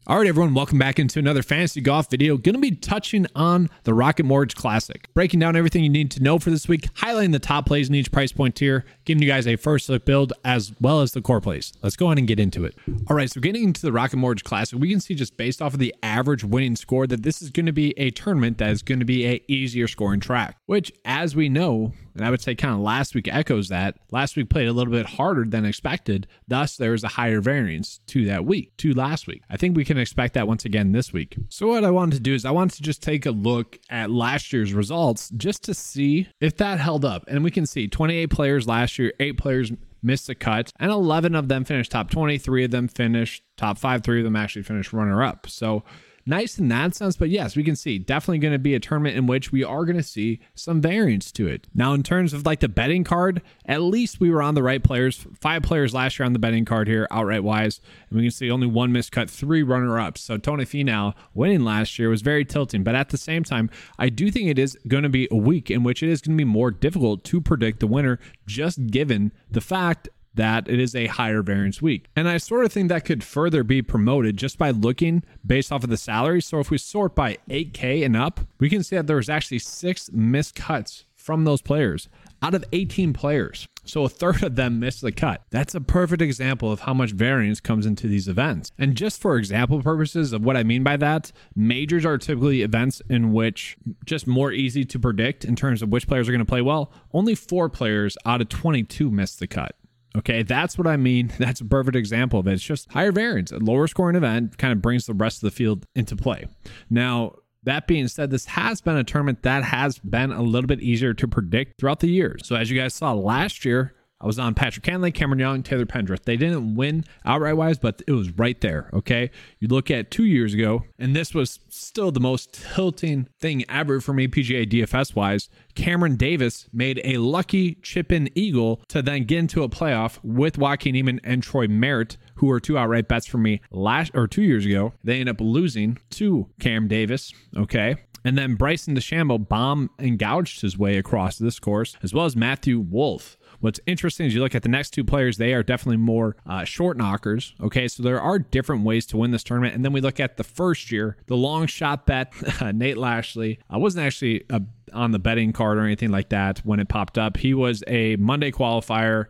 All right, everyone, welcome back into another Fantasy Golf video. Going to be touching on the Rocket Mortgage Classic, breaking down everything you need to know for this week, highlighting the top plays in each price point tier, giving you guys a first look build as well as the core plays. Let's go ahead and get into it. All right, so getting into the Rocket Mortgage Classic, we can see just based off of the average winning score that this is going to be a tournament that is going to be a easier scoring track, which, as we know, and I would say kind of last week echoes that. Last week played a little bit harder than expected. Thus, there was a higher variance to that week, to last week. I think we can expect that once again this week. So what I wanted to do is I wanted to just take a look at last year's results just to see if that held up. And we can see 28 players last year, 8 players missed the cut, and 11 of them finished top 20. 3 of them finished top 5. 3 of them actually finished runner-up. So nice in that sense, but yes, we can see definitely going to be a tournament in which we are going to see some variance to it. Now, in terms of like the betting card, at least we were on the right players. 5 players last year on the betting card here, outright wise, and we can see only 1 miscut, 3 runner-ups. So Tony Finau winning last year was very tilting, but at the same time, I do think it is going to be a week in which it is going to be more difficult to predict the winner, just given the fact that it is a higher variance week. And I sort of think that could further be promoted just by looking based off of the salary. So if we sort by 8K and up, we can see that there was actually 6 missed cuts from those players out of 18 players. So a third of them missed the cut. That's a perfect example of how much variance comes into these events. And just for example purposes of what I mean by that, majors are typically events in which just more easy to predict in terms of which players are going to play well. Only 4 players out of 22 missed the cut. Okay, that's what I mean. That's a perfect example of it. It's just higher variance. A lower scoring event kind of brings the rest of the field into play. Now, that being said, this has been a tournament that has been a little bit easier to predict throughout the years. So as you guys saw last year, I was on Patrick Cantlay, Cameron Young, Taylor Pendrith. They didn't win outright wise, but it was right there, okay? You look at 2 years ago, and this was still the most tilting thing ever for me PGA DFS wise. Cameron Davis made a lucky chip-in eagle to then get into a playoff with Joaquin Niemann and Troy Merritt, who were 2 outright bets for me 2 years ago. They ended up losing to Cam Davis, okay? And then Bryson DeChambeau bomb and gouged his way across this course, as well as Matthew Wolff. What's interesting is you look at the next 2 players, they are definitely more short knockers. Okay, so there are different ways to win this tournament. And then we look at the first year, the long shot bet, Nate Lashley. I wasn't actually on the betting card or anything like that when it popped up. He was a Monday qualifier.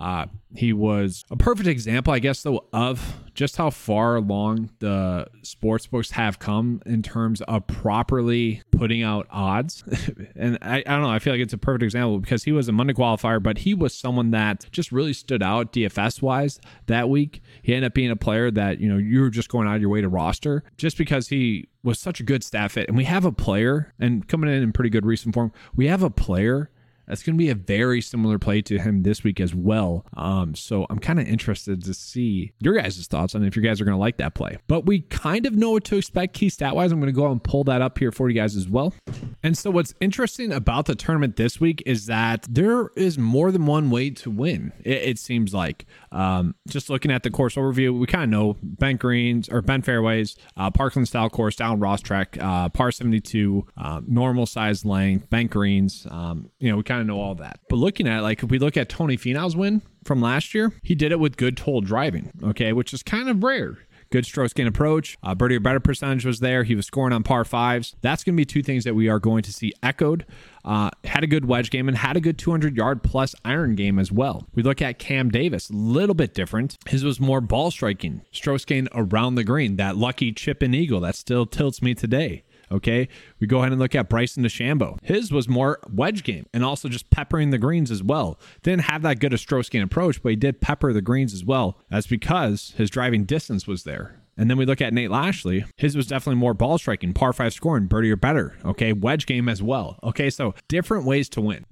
He was a perfect example, I guess, though, of just how far along the sports books have come in terms of properly putting out odds. And I don't know, I feel like it's a perfect example because he was a Monday qualifier, but he was someone that just really stood out DFS wise that week. He ended up being a player that, you were just going out of your way to roster just because he was such a good stat fit. And we have a player, and coming in pretty good recent form, we have a player that's going to be a very similar play to him this week as well. So I'm kind of interested to see your guys' thoughts on if you guys are going to like that play. But we kind of know what to expect key stat-wise. I'm going to go out and pull that up here for you guys as well. And so what's interesting about the tournament this week is that there is more than one way to win, it seems like. Just looking at the course overview, we kind of know bent greens or bent fairways, Parkland style course, down Ross track, par 72, normal size length, bent greens. We kind of know all that. But looking at if we look at Tony Finau's win from last year, he did it with good total driving, okay, which is kind of rare. Good stroke gain approach, birdie or better percentage was there. He was scoring on par 5s. That's going to be 2 things that we are going to see echoed. Had a good wedge game and had a good 200-yard plus iron game as well. We look at Cam Davis, a little bit different. His was more ball striking, strokes gained around the green, that lucky chip and eagle that still tilts me today. Okay, we go ahead and look at Bryson DeChambeau. His was more wedge game and also just peppering the greens as well. Didn't have that good a stroke gain approach, but he did pepper the greens as well. That's because his driving distance was there. And then we look at Nate Lashley. His was definitely more ball striking, par 5 scoring, birdie or better. Okay, wedge game as well. Okay, so different ways to win.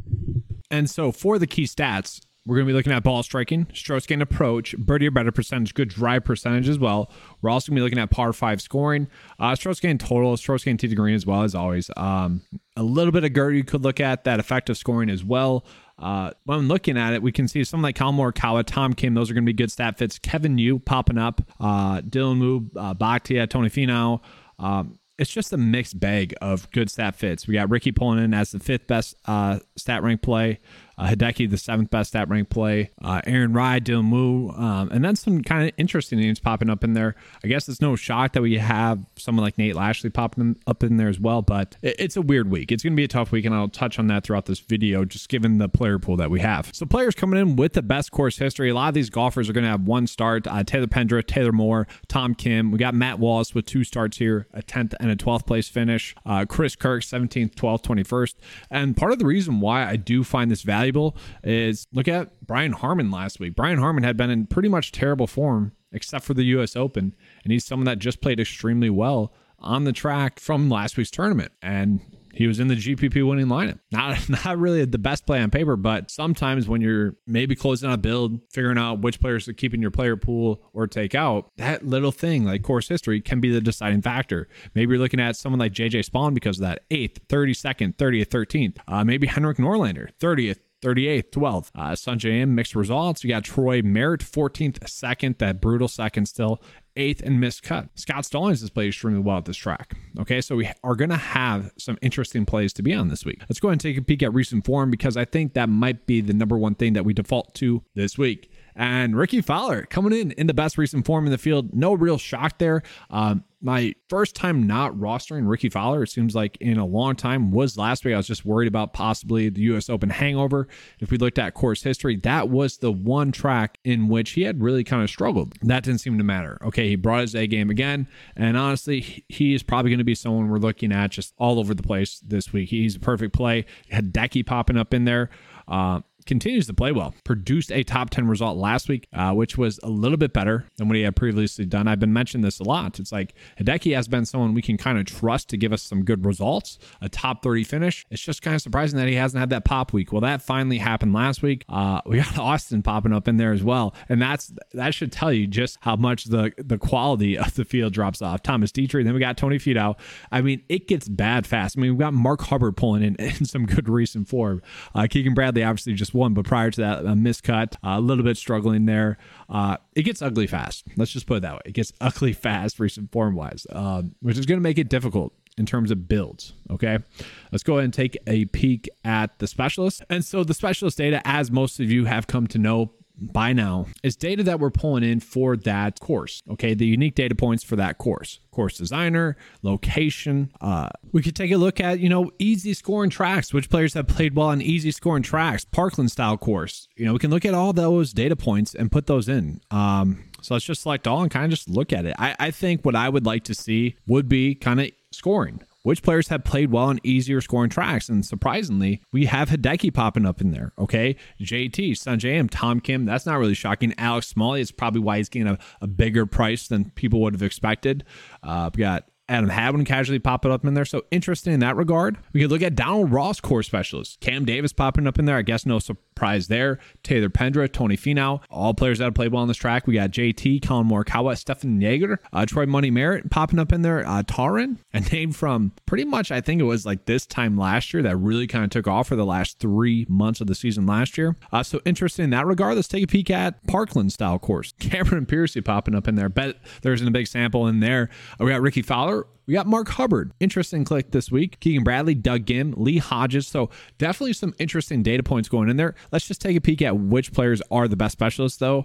And so for the key stats, we're going to be looking at ball striking, strokes gained approach, birdie or better percentage, good drive percentage as well. We're also going to be looking at par 5 scoring, strokes gained total, strokes gained tee to green as well as always. A little bit of GERT you could look at, that effective scoring as well. When I'm looking at it, we can see something like Kyle Morikawa, Tom Kim, those are going to be good stat fits. Kevin Yu popping up, Dylan Wu, Bhatia, Tony Finau. It's just a mixed bag of good stat fits. We got Ricky pulling in as the 5th best stat rank play. Hideki, the 7th best stat rank play. Aaron Rye, Dylan Moo, and then some kind of interesting names popping up in there. I guess it's no shock that we have someone like Nate Lashley popping up in there as well, but it's a weird week. It's going to be a tough week, and I'll touch on that throughout this video, just given the player pool that we have. So players coming in with the best course history. A lot of these golfers are going to have one start. Taylor Pendrith, Taylor Moore, Tom Kim. We got Matt Wallace with 2 starts here, a 10th and a 12th place finish. Chris Kirk, 17th, 12th, 21st. And part of the reason why I do find this valuable is look at Brian Harman last week. Brian Harman had been in pretty much terrible form except for the U.S. Open, and he's someone that just played extremely well on the track from last week's tournament. And he was in the GPP winning lineup. Not really the best play on paper, but sometimes when you're maybe closing out a build, figuring out which players to keep in your player pool or take out, that little thing like course history can be the deciding factor. Maybe you're looking at someone like JJ Spawn because of that 8th, 32nd, 30th, 13th. Maybe Henrik Norlander, 30th, 38th, 12th. Sanjay M, mixed results. You got Troy Merritt, 14th, 2nd, that brutal second still. 8th and missed cut. Scott Stallings has played extremely well at this track. Okay, so we are going to have some interesting plays to be on this week. Let's go ahead and take a peek at recent form because I think that might be the number one thing that we default to this week. And Ricky Fowler coming in the best recent form in the field. No real shock there. My first time not rostering Ricky Fowler, it seems like in a long time, was last week. I was just worried about possibly the U.S. Open hangover. If we looked at course history, that was the one track in which he had really kind of struggled. That didn't seem to matter. Okay, he brought his A game again, and honestly, he is probably going to be someone we're looking at just all over the place this week. He's a perfect play. Hideki popping up in there. Continues to play well. Produced a top 10 result last week, which was a little bit better than what he had previously done. I've been mentioning this a lot. It's like Hideki has been someone we can kind of trust to give us some good results, a top 30 finish. It's just kind of surprising that he hasn't had that pop week. Well, that finally happened last week. We got Austin popping up in there as well. And that should tell you just how much the quality of the field drops off. Thomas Dietrich, then we got Tony Finau. I mean, it gets bad fast. I mean, we've got Mark Hubbard pulling in some good recent form. Keegan Bradley obviously just won, but prior to that, a miscut, a little bit struggling there. It gets ugly fast. Let's just put it that way. It gets ugly fast recent form wise, which is going to make it difficult in terms of builds. Okay, let's go ahead and take a peek at the specialists. And so the specialist data, as most of you have come to know by now, is data that we're pulling in for that course. Okay, the unique data points for that course designer, location. We could take a look at, easy scoring tracks, which players have played well on easy scoring tracks, Parkland style course. We can look at all those data points and put those in. So let's just select all and kind of just look at it. I think what I would like to see would be kind of scoring. Which players have played well on easier scoring tracks? And surprisingly, we have Hideki popping up in there. Okay, JT, Sanjay M, Tom Kim. That's not really shocking. Alex Smalley is probably why he's getting a bigger price than people would have expected. We got Adam Hadwin casually popping up in there. So interesting in that regard. We could look at Donald Ross core specialists. Cam Davis popping up in there. I guess no surprise there. Taylor Pendrith, Tony Finau, all players that have played well on this track. We got JT, Colin Morikawa, Stefan Jaeger, Troy Money Merritt popping up in there. Tarin, a name from pretty much, I think it was like this time last year that really kind of took off for the last 3 months of the season last year. So interesting in that regard. Let's take a peek at Parkland style course. Cameron Piercy popping up in there. Bet there isn't a big sample in there. We got Ricky Fowler. We got Mark Hubbard. Interesting click this week. Keegan Bradley, Doug Gim, Lee Hodges. So definitely some interesting data points going in there. Let's just take a peek at which players are the best specialists, though.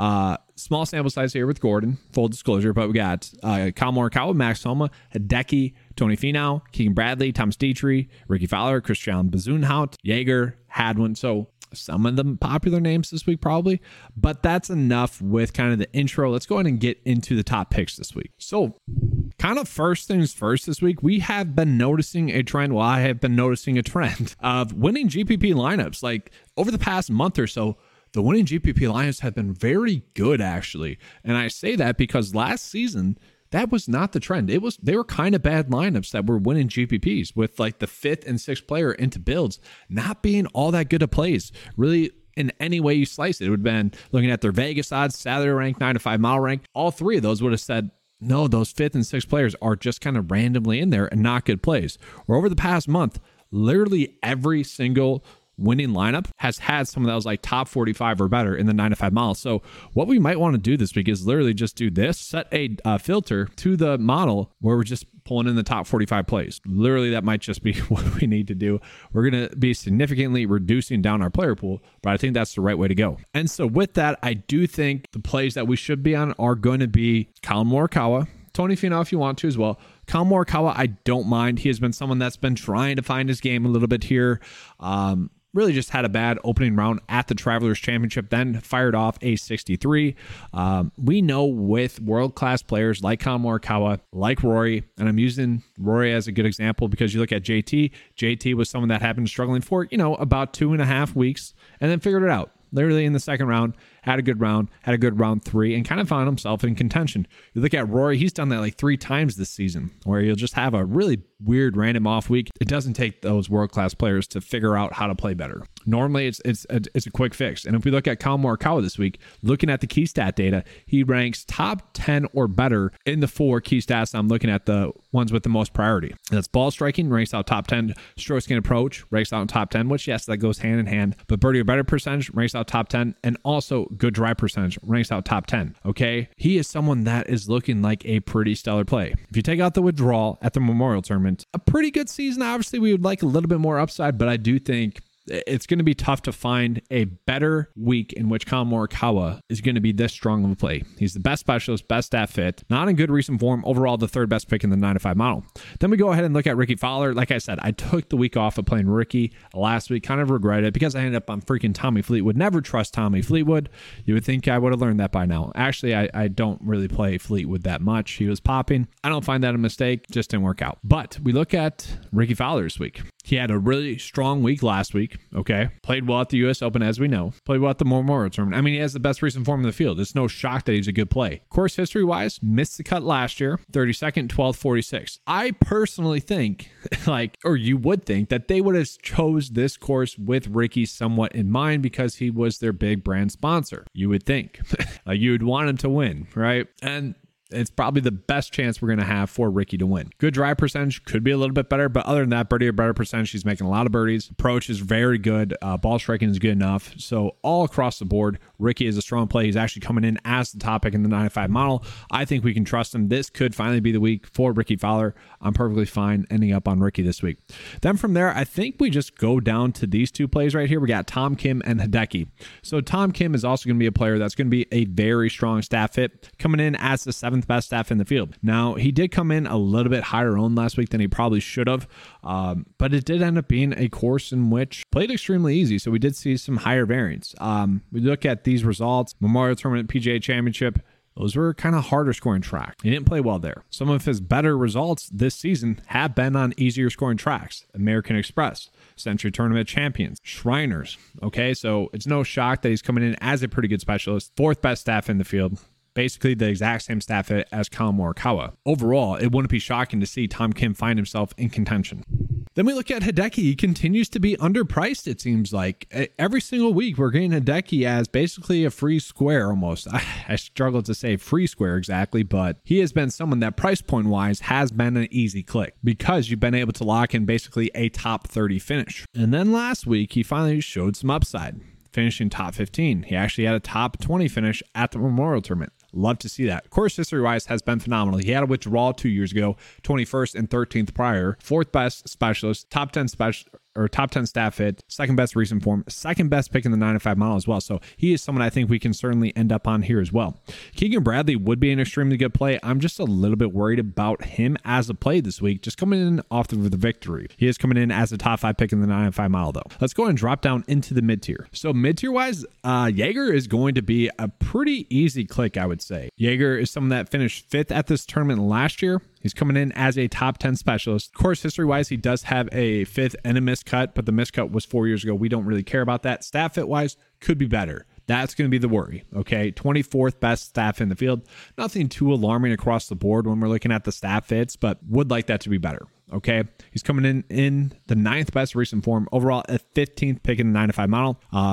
Small sample size here with Gordon, full disclosure, but we got Kyle Morikawa, Max Homa, Hideki, Tony Finau, Keegan Bradley, Thomas Dietrich, Ricky Fowler, Christian Bezuidenhout, Jaeger, Hadwin. So some of the popular names this week probably, but that's enough with kind of the intro. Let's go ahead and get into the top picks this week. So kind of first things first this week, we have been noticing a trend. Well, I have been noticing a trend of winning GPP lineups. Like over the past month or so, the winning GPP lineups have been very good actually. And I say that because last season, that was not the trend. They were kind of bad lineups that were winning GPPs with like the 5th and 6th player into builds not being all that good of plays. Really, in any way you slice it, it would have been looking at their Vegas odds, Saturday rank, 9 to 5 mile rank. All three of those would have said, no, those 5th and 6th players are just kind of randomly in there and not good plays. Or over the past month, literally every single winning lineup has had someone that was like top 45 or better in the 9 to 5 mile. So what we might want to do this week is literally just do this, set a filter to the model where we're just pulling in the top 45 plays. Literally, that might just be what we need to do. We're going to be significantly reducing down our player pool, but I think that's the right way to go. And so with that, I do think the plays that we should be on are going to be Collin Morikawa, Tony Finau if you want to as well. Collin Morikawa, I don't mind. He has been someone that's been trying to find his game a little bit here. Really just had a bad opening round at the Travelers Championship, then fired off a 63. We know with world-class players like Collin Morikawa, like Rory, and I'm using Rory as a good example because you look at JT. JT was someone that had been struggling for, about 2.5 weeks and then figured it out. Literally in the second round, had a good round 3, and kind of found himself in contention. You look at Rory, he's done that like 3 times this season, where you'll just have a really weird random off week. It doesn't take those world-class players to figure out how to play better. Normally, it's a quick fix. And if we look at Collin Morikawa this week, looking at the key stat data, he ranks top 10 or better in the 4 key stats. I'm looking at the ones with the most priority. And that's ball striking, ranks out top 10. Stroke skin approach, ranks out in top 10, which, yes, that goes hand in hand. But birdie or better percentage, ranks out top 10. And also good drive percentage, ranks out top 10. Okay? He is someone that is looking like a pretty stellar play. If you take out the withdrawal at the Memorial Tournament, a pretty good season. Obviously, we would like a little bit more upside, but I do think it's going to be tough to find a better week in which Collin Morikawa is going to be this strong of a play. He's the best specialist, best stat fit, not in good recent form. Overall, the 3rd best pick in the 9 to 5 model. Then we go ahead and look at Rickie Fowler. Like I said, I took the week off of playing Rickie last week. Kind of regret it because I ended up on freaking Tommy Fleetwood. Never trust Tommy Fleetwood. You would think I would have learned that by now. Actually, I don't really play Fleetwood that much. He was popping. I don't find that a mistake. Just didn't work out. But we look at Rickie Fowler this week. He had a really strong week last week, okay? Played well at the U.S. Open, as we know. Played well at the Memorial Tournament. I mean, he has the best recent form in the field. It's no shock that he's a good play. Course history-wise, missed the cut last year, 32nd, 12th, 46th. I personally think, or you would think, that they would have chose this course with Rickie somewhat in mind because he was their big brand sponsor. You would think. You would want him to win, right? And it's probably the best chance we're going to have for Rickie to win. Good drive percentage, could be a little bit better, but other than that, birdie or better percentage, he's making a lot of birdies. Approach is very good. Ball striking is good enough. So all across the board, Rickie is a strong play. He's actually coming in as the top pick in the 9 to 5 model. I think we can trust him. This could finally be the week for Rickie Fowler. I'm perfectly fine ending up on Rickie this week. Then from there, I think we just go down to these 2 plays right here. We got Tom Kim and Hideki. So Tom Kim is also going to be a player that's going to be a very strong stat fit, coming in as the 7th best staff in the field. Now, he did come in a little bit higher owned last week than he probably should have, but it did end up being a course in which played extremely easy, so we did see some higher variance. We look at these results, Memorial Tournament, PGA Championship, those were kind of harder scoring tracks. He didn't play well there. Some of his better results this season have been on easier scoring tracks. American Express, Century Tournament Champions, Shriners. Okay, so it's no shock that he's coming in as a pretty good specialist. 4th best staff in the field. Basically the exact same staff as Collin Morikawa. Overall, it wouldn't be shocking to see Tom Kim find himself in contention. Then we look at Hideki. He continues to be underpriced, it seems like. Every single week, we're getting Hideki as basically a free square almost. I struggle to say free square exactly, but he has been someone that price point wise has been an easy click because you've been able to lock in basically a top 30 finish. And then last week, he finally showed some upside, finishing top 15. He actually had a top 20 finish at the Memorial Tournament. Love to see that. Course history-wise has been phenomenal. He had a withdrawal 2 years ago, 21st and 13th prior, 4th best specialist, top 10 staff hit, 2nd best recent form, 2nd best pick in the 9 to 5 model as well. So he is someone I think we can certainly end up on here as well. Keegan Bradley would be an extremely good play. I'm just a little bit worried about him as a play this week, just coming in off of the victory. He is coming in as a top 5 pick in the 9 to 5 model though. Let's go and drop down into the mid-tier. So mid-tier wise, Jaeger is going to be a pretty easy click, I would say. Jaeger is someone that finished 5th at this tournament last year. He's coming in as a top 10 specialist. Course history-wise, he does have a 5th and a missed cut, but the missed cut was 4 years ago. We don't really care about that. Staff fit-wise, could be better. That's going to be the worry, okay? 24th best staff in the field. Nothing too alarming across the board when we're looking at the staff fits, but would like that to be better, okay? He's coming in the 9th best recent form. Overall, a 15th pick in the 9 to 5 model.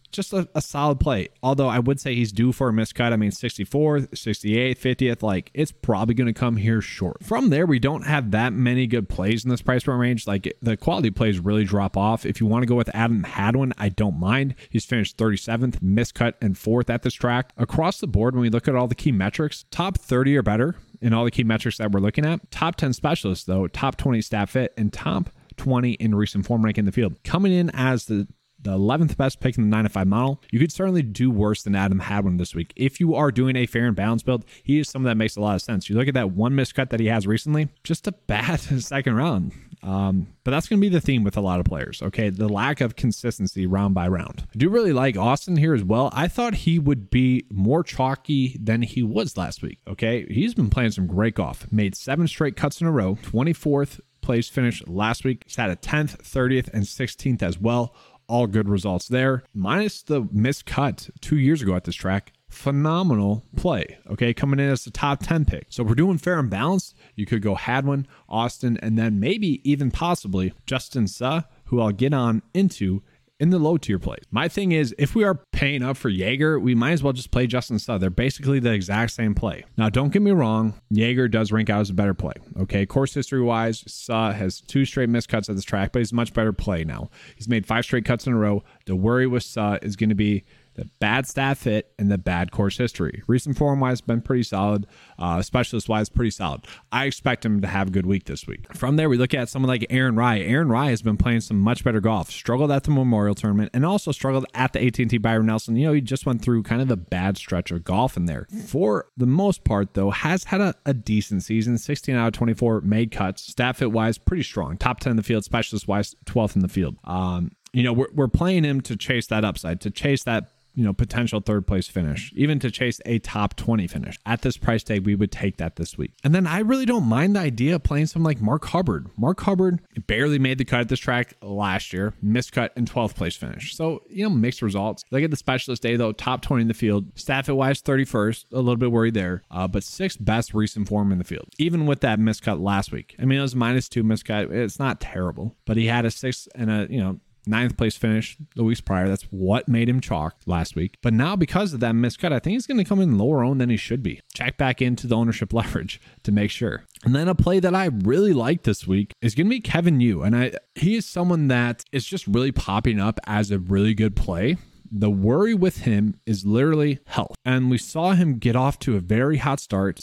just a solid play. Although I would say he's due for a miscut. I mean, 64th, 68th, 50th, like it's probably going to come here short. From there, we don't have that many good plays in this price point range. Like the quality plays really drop off. If you want to go with Adam Hadwin, I don't mind. He's finished 37th, miscut, and 4th at this track. Across the board, when we look at all the key metrics, top 30 or better in all the key metrics that we're looking at. Top 10 specialists, though, top 20 stat fit, and top 20 in recent form rank in the field. Coming in as the 11th best pick in the 9-5 model, you could certainly do worse than Adam Hadwin this week. If you are doing a fair and balanced build, he is someone that makes a lot of sense. You look at that one miscut that he has recently, just a bad second round. But that's going to be the theme with a lot of players, okay? The lack of consistency round by round. I do really like Austin here as well. I thought he would be more chalky than he was last week, okay? He's been playing some great golf. Made 7 straight cuts in a row, 24th place finish last week. He's had a 10th, 30th, and 16th as well. All good results there. Minus the miscut 2 years ago at this track. Phenomenal play, okay? Coming in as the top 10 pick. So if we're doing fair and balanced, you could go Hadwin, Austin, and then maybe even possibly Justin Suh, who I'll get on into in the low tier plays. My thing is, if we are paying up for Jaeger, we might as well just play Justin Suh. They're basically the exact same play. Now, don't get me wrong, Jaeger does rank out as a better play. Okay, course history wise, Suh has 2 straight miscuts at this track, but he's a much better play now. He's made 5 straight cuts in a row. The worry with Suh is going to be the bad stat fit and the bad course history. Recent form wise, been pretty solid. Specialist wise, pretty solid. I expect him to have a good week this week. From there, we look at someone like Aaron Rai. Aaron Rai has been playing some much better golf. Struggled at the Memorial Tournament and also struggled at the AT&T Byron Nelson. You know, he just went through kind of a bad stretch of golf in there. For the most part, though, has had a decent season. 16 out of 24 made cuts. Stat fit wise, pretty strong. Top 10 in the field. Specialist wise, 12th in the field. You know, we're playing him to chase that upside, to chase that, you know, potential third place finish, even to chase a top 20 finish. At this price tag, we would take that this week. And then I really don't mind the idea of playing someone like Mark Hubbard. Mark Hubbard barely made the cut at this track last year, miscut and 12th place finish. So, you know, mixed results. Look at the specialist day though, top 20 in the field. Stat fit wise, 31st, a little bit worried there, but 6th best recent form in the field. Even with that miscut last week. I mean, it was -2 miscut. It's not terrible, but he had a 6th and a, you know, 9th place finish the weeks prior. That's what made him chalk last week. But now because of that miscut, I think he's going to come in lower owned than he should be. Check back into the ownership leverage to make sure. And then a play that I really like this week is going to be Kevin Yu. And he is someone that is just really popping up as a really good play. The worry with him is literally health. And we saw him get off to a very hot start,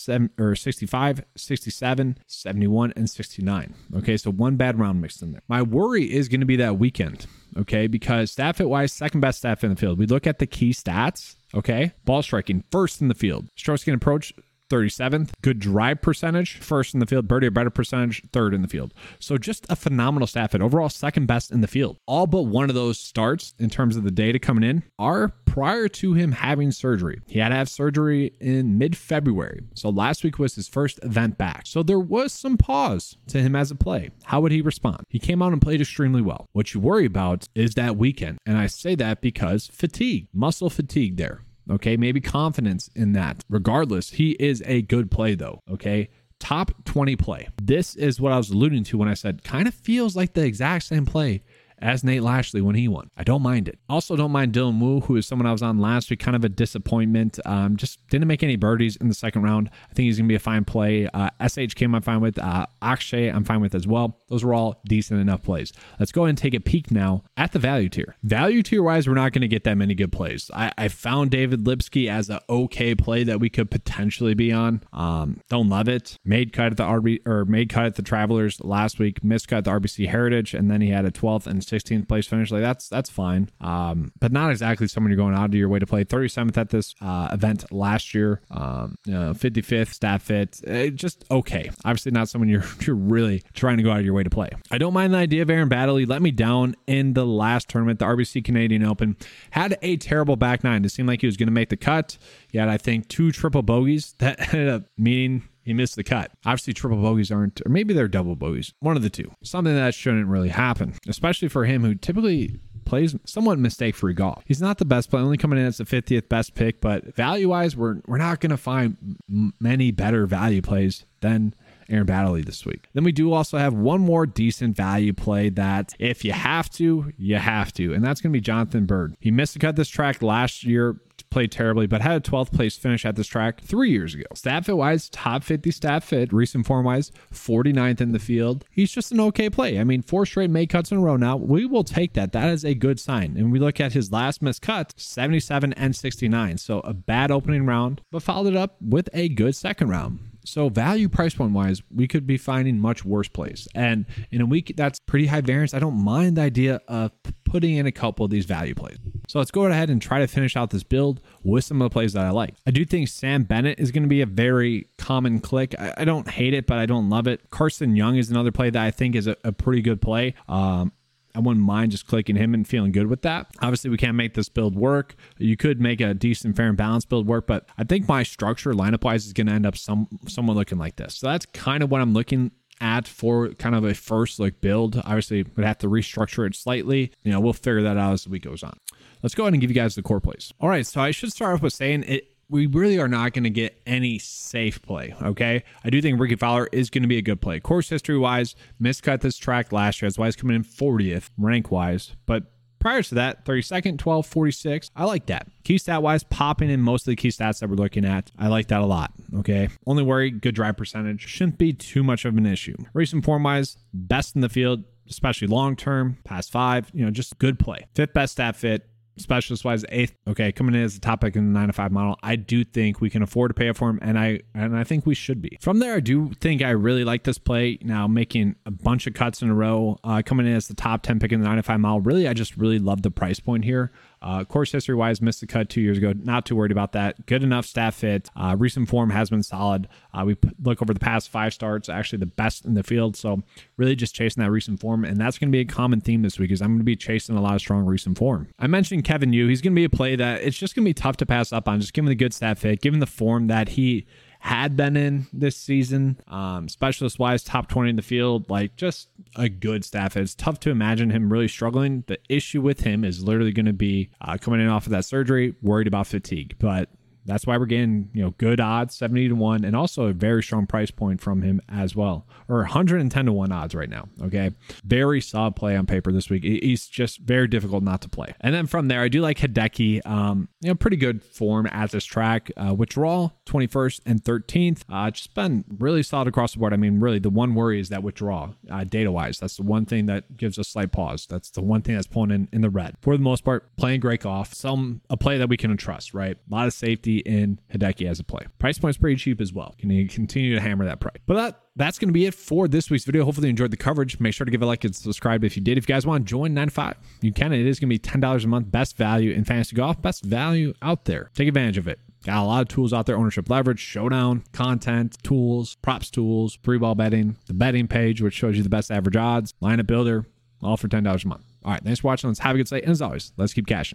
65, 67, 71, and 69. Okay, so one bad round mixed in there. My worry is going to be that weekend, okay, because stat fit wise, 2nd best stat fit in the field. We look at the key stats, okay, ball striking, 1st in the field. Stroke skin approach, 37th. Good drive percentage, 1st in the field. Birdie or better percentage, 3rd in the field. So just a phenomenal stat fit. Overall, 2nd best in the field. All but one of those starts in terms of the data coming in are prior to him having surgery. He had to have surgery in mid-February. So last week was his first event back. So there was some pause to him as a play. How would he respond? He came out and played extremely well. What you worry about is that weekend. And I say that because fatigue, muscle fatigue there. Okay, maybe confidence in that. Regardless, he is a good play though, okay? Top 20 play. This is what I was alluding to when I said kind of feels like the exact same play as Nate Lashley when he won. I don't mind it. Also don't mind Dylan Wu, who is someone I was on last week, kind of a disappointment. Just didn't make any birdies in the 2nd round. I think he's going to be a fine play. SHK I'm fine with. Akshay I'm fine with as well. Those were all decent enough plays. Let's go ahead and take a peek now at the value tier. Value tier wise, we're not going to get that many good plays. I found David Lipsky as an okay play that we could potentially be on. Don't love it. Made cut at the Travelers last week, miscut at the RBC Heritage, and then he had a 12th and 16th place finish. Like that's fine. But not exactly someone you're going out of your way to play. 37th at this event last year. 55th stat fit. Just okay. Obviously not someone you're really trying to go out of your way to play. I don't mind the idea of Aaron Battle. He let me down in the last tournament, the RBC Canadian Open. Had a terrible back nine. It seemed like he was going to make the cut. He had, I think, 2 triple bogeys that ended up meaning he missed the cut. Obviously, triple bogeys aren't, or maybe they're double bogeys. One of the two. Something that shouldn't really happen, especially for him who typically plays somewhat mistake-free golf. He's not the best player, only coming in as the 50th best pick, but value-wise, we're not going to find many better value plays than Aaron Baddeley this week. Then we do also have one more decent value play that if you have to, you have to. And that's going to be Jonathan Byrd. He missed the cut this track last year, played terribly, but had a 12th place finish at this track 3 years ago. Stat fit wise, top 50 stat fit. Recent form wise, 49th in the field. He's just an okay play. I mean, 4 straight May cuts in a row now. We will take that. That is a good sign. And we look at his last missed cut, 77 and 69. So a bad opening round, but followed it up with a good second round. So value price point wise, we could be finding much worse plays. And in a week that's pretty high variance, I don't mind the idea of putting in a couple of these value plays. So let's go ahead and try to finish out this build with some of the plays that I like. I do think Sam Bennett is going to be a very common click. I don't hate it, but I don't love it. Carson Young is another play that I think is a pretty good play. I wouldn't mind just clicking him and feeling good with that. Obviously, we can't make this build work. You could make a decent, fair, and balanced build work, but I think my structure lineup-wise is going to end up somewhat looking like this. So that's kind of what I'm looking at for kind of a first look build. Obviously, we'd have to restructure it slightly. We'll figure that out as the week goes on. Let's go ahead and give you guys the core plays. All right, so I should start off with saying we really are not going to get any safe play, okay? I do think Rickie Fowler is going to be a good play. Course history-wise, miscut this track last year. That's why he's coming in 40th rank-wise. But prior to that, 32nd, 12, 46. I like that. Key stat-wise, popping in most of the key stats that we're looking at. I like that a lot, okay? Only worry, good drive percentage. Shouldn't be too much of an issue. Recent form-wise, best in the field, especially long-term, past 5. Just good play. 5th best stat fit. Specialist wise, 8th. Okay, coming in as a top pick in the 9-to-5 model. I do think we can afford to pay up for him, and I think we should be. From there, I do think I really like this play. Now making a bunch of cuts in a row, coming in as the top 10 pick in the 9-to-5 model. Really, I just really love the price point here. Course history wise, missed the cut 2 years ago. Not too worried about that. Good enough stat fit. Recent form has been solid. We look over the past 5 starts, actually the best in the field. So really just chasing that recent form. And that's going to be a common theme this week, is I'm going to be chasing a lot of strong recent form. I mentioned Kevin Yu. He's going to be a play that it's just going to be tough to pass up on. Just given the good stat fit, given the form that he had been in this season, specialist wise, top 20 in the field, like just a good stat. It's tough to imagine him really struggling. The issue with him is literally going to be coming in off of that surgery, worried about fatigue, but that's why we're getting, good odds, 70-1, and also a very strong price point from him as well, or 110-1 odds right now. Okay. Very solid play on paper this week. He's just very difficult not to play. And then from there, I do like Hideki, pretty good form at this track. Withdrawal, 21st and 13th. Just been really solid across the board. I mean, really, the one worry is that withdrawal, data-wise. That's the one thing that gives a slight pause. That's the one thing that's pulling in the red. For the most part, playing great golf. A play that we can trust, right? A lot of safety in Hideki as a play. Price point's pretty cheap as well. Can you continue to hammer that price? But that's going to be it for this week's video. Hopefully you enjoyed the coverage. Make sure to give a like and subscribe if you did. If you guys want to join 9-to-5, you can. It is going to be $10 a month. Best value in fantasy golf. Best value out there. Take advantage of it. Got a lot of tools out there. Ownership leverage, showdown, content, tools, props tools, free ball betting, the betting page, which shows you the best average odds, lineup builder, all for $10 a month. All right. Thanks for watching. Let's have a good day. And as always, let's keep cashing.